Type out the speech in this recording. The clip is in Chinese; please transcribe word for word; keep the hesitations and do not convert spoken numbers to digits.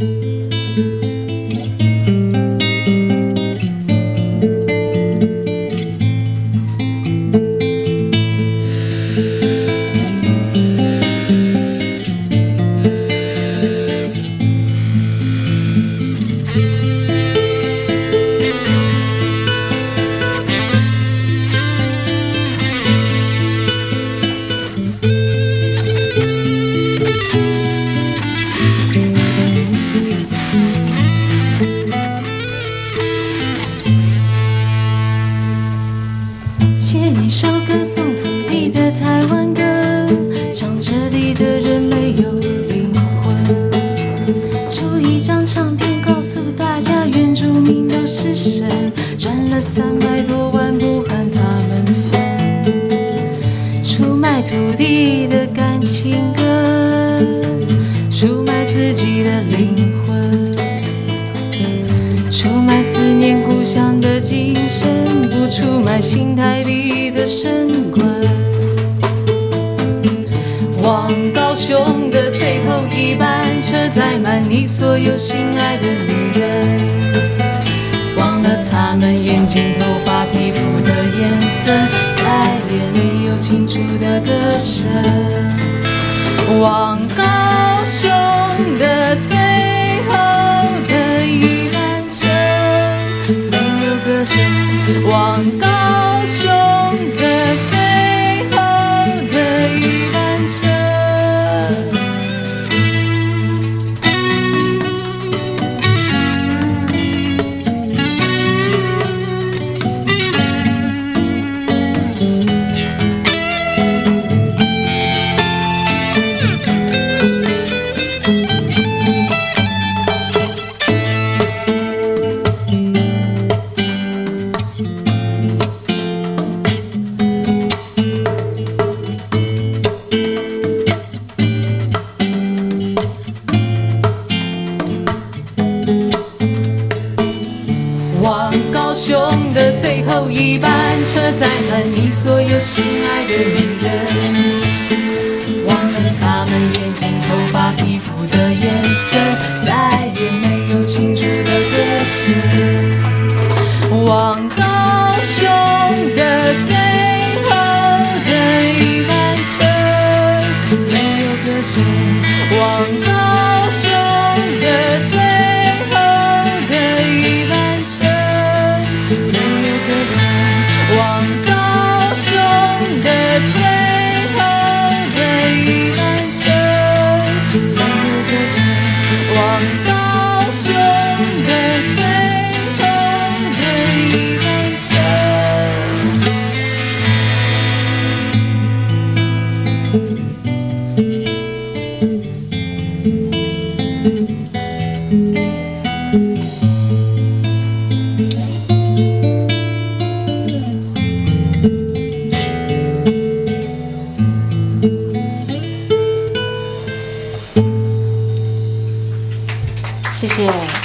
写一首歌颂土地的台湾歌，唱这里的人没有灵魂。出一张唱片告诉大家原住民都是神，赚了三百多万不和他们分。出卖土地的感情歌，出卖自己的灵魂，出卖思念故乡的精神，不出卖新台币的神棍。往高雄的最后一班车，载满你所有心爱的女人，忘了她们眼睛、头发、皮肤的颜色，再也没有清楚的歌声。往高雄的最后的一班车，没有歌声。往高雄的最后的一班车。往高雄的最后一班车，载满你所有心爱的女人，忘了她们眼睛、头发、皮肤的颜色，再也没有清楚的歌声。往高雄的最后的一班车，没有歌声。往高雄的最后的一班车，往高雄的最后的一班车，没有歌声。往高雄的最后的一班车。谢谢。